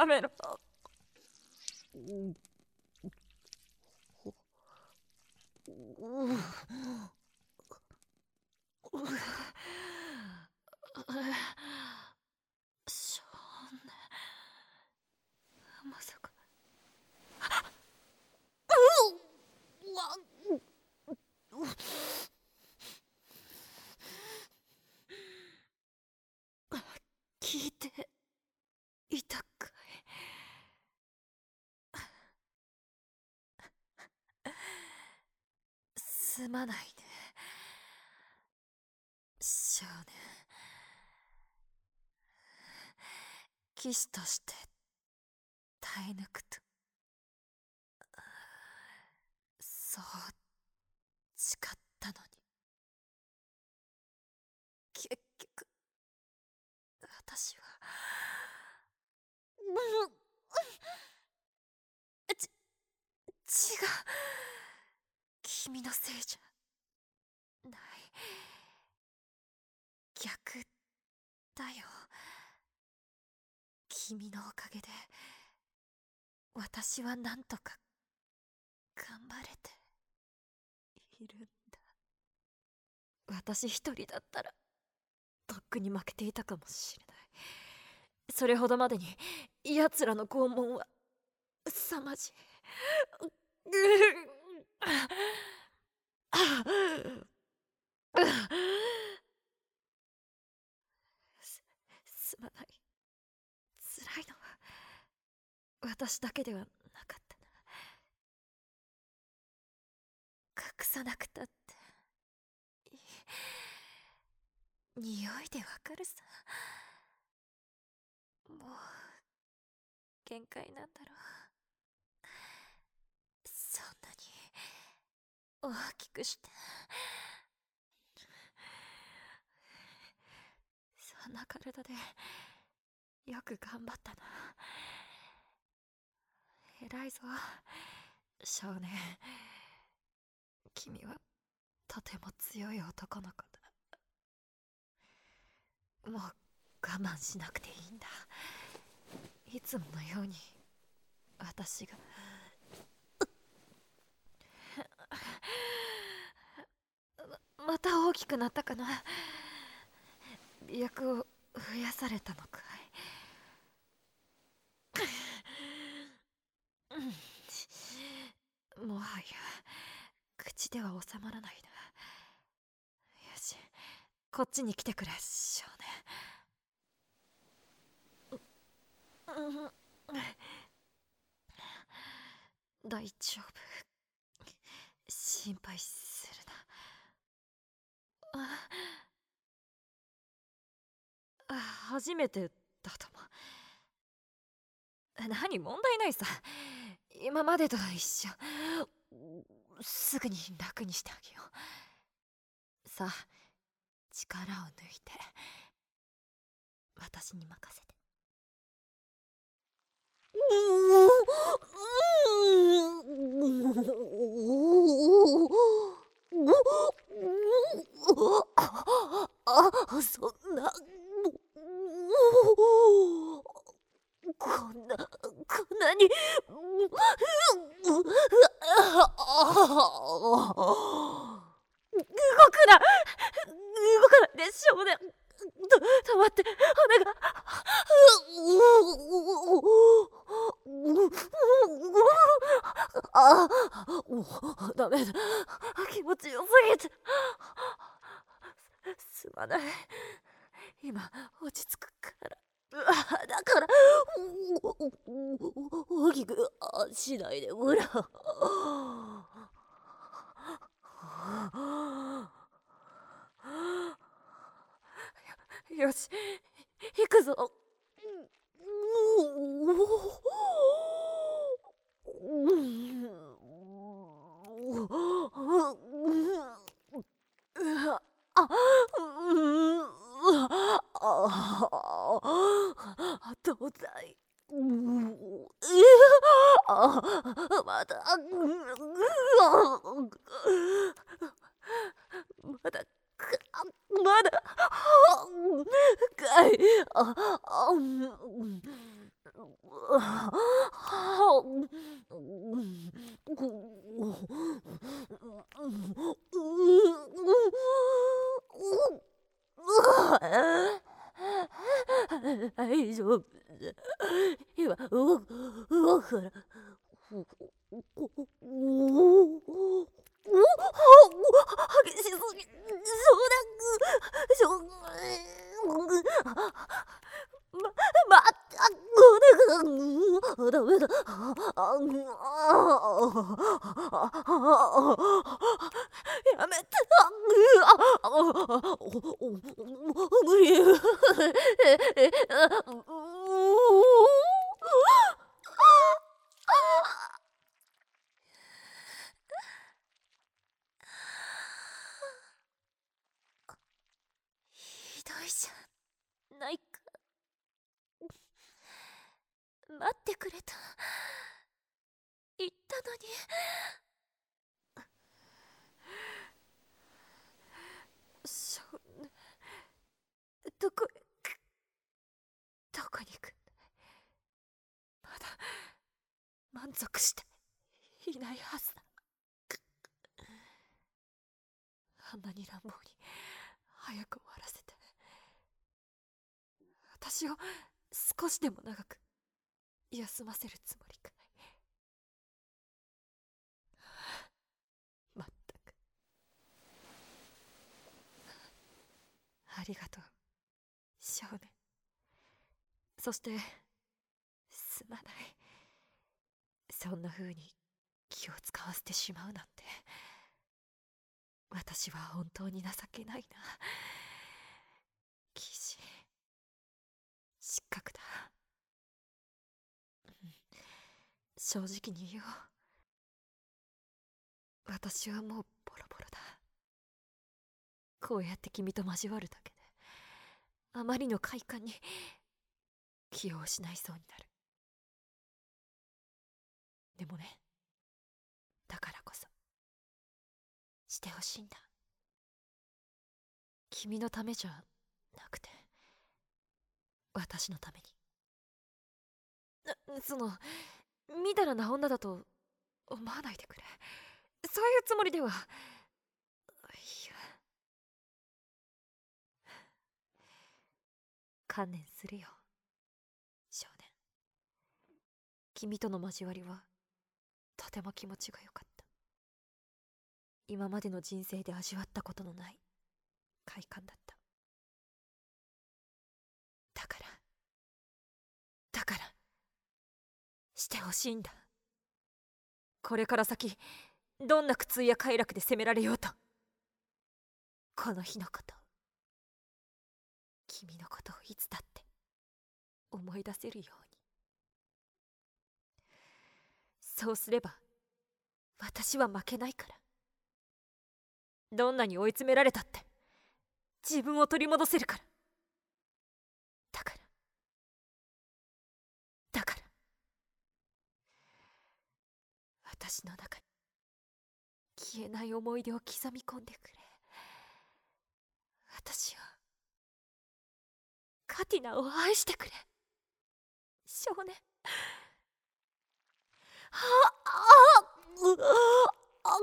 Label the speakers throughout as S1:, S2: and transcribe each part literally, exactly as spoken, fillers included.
S1: やめろ。少年、まさか。聞いていたかい。すまないね、少年。騎士として耐え抜くと、そう誓ったのに、結局私はち違う、君のせいじゃない、逆だよ。君のおかげで私はなんとか頑張れているんだ。私一人だったらとっくに負けていたかもしれない。それほどまでに奴らの拷問は凄まじい。すすまない。辛いのは私だけではなかったな。隠さなくたっていい。匂いでわかるさ。もう限界なんだろう。そんなに大きくしてそんな体でよく頑張ったな。偉いぞ少年。君はとても強い男の子だ。もう我慢しなくていいんだ。いつものように私がままた大きくなったかな。脈を増やされたのかい。もはや口では収まらないな。よし、こっちに来てくれ少年。大丈夫、心配するな。あ、初めてだとも。何、問題ないさ。今までと一緒。すぐに楽にしてあげよう。さあ、力を抜いて私に任せて。あ、そんな、こんな、こんなに、動くな、動かないで少年。止まって、骨が。ああ、もうダメだ。気持ちよすぎて。すまない。今落ち着くから。だから大きくしないでほら。よし、行くぞ。あ、東西。あ、まだ、まだ、まだ、深い。あ、あ、 激しすぎ、少年、ま、まったくダメだ。やめて。無理。ひどいじゃないか。待ってくれと言ったのに。少年、どこへどこに行く。まだ満足していないはずだ。あんなに乱暴に早く終わらせて、私を少しでも長く休ませるつもりかい。まったく。ありがとう、少年。そしてすまない、そんな風に気を使わせてしまうなんて。私は本当に情けないな。騎士失格だ。正直に言おう。私はもうボロボロだ。こうやって君と交わるだけであまりの快感に気を失いそうになる。でもね、だからこそしてほしいんだ。君のためじゃなくて私のために。そのみだらな女だと思わないでくれ。そういうつもりでは。いや、観念するよ、少年。君との交わりはとても気持ちが良かった。今までの人生で味わったことのない快感だった。だからだからしてほしいんだ。これから先どんな苦痛や快楽で責められようと、この日のこと、君のことをいつだって思い出せるように。そうすれば私は負けないから。どんなに追い詰められたって自分を取り戻せるから。だからだから私の中に消えない思い出を刻み込んでくれ。私を、カティナを愛してくれ、少年。ああうあ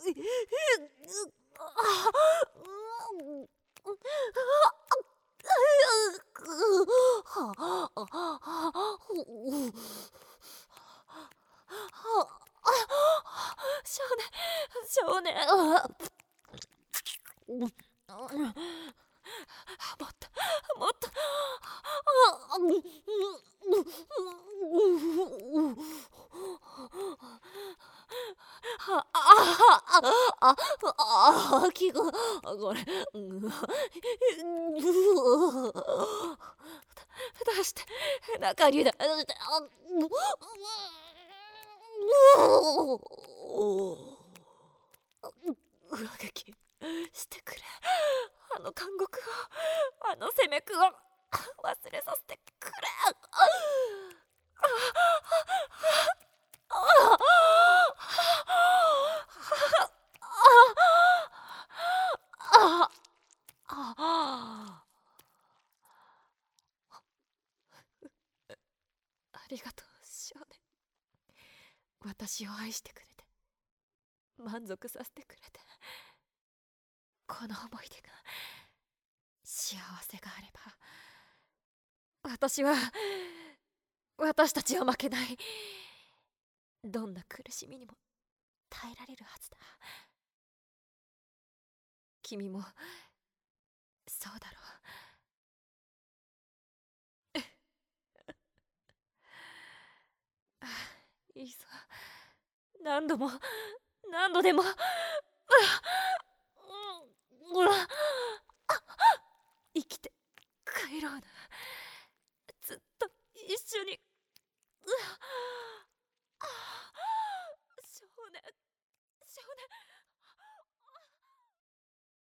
S1: 少年、少年。もっともっと。あああああ気がこれ出して中に出して裏撃してくれ。あの監獄を、あの責め苦を忘れさせてくれ。ありがとう、少年。私を愛してくれて、満足させてくれて。この思い出が幸せがあれば、私は私たちは負けない。 どんな苦しみにも耐えられるはずだ。君もそうだろう。あ、いいぞ。何度も何度でも。うわ、うん、うわ、生きて帰ろうな。ずっと一緒に。うわ、あ、少年少年、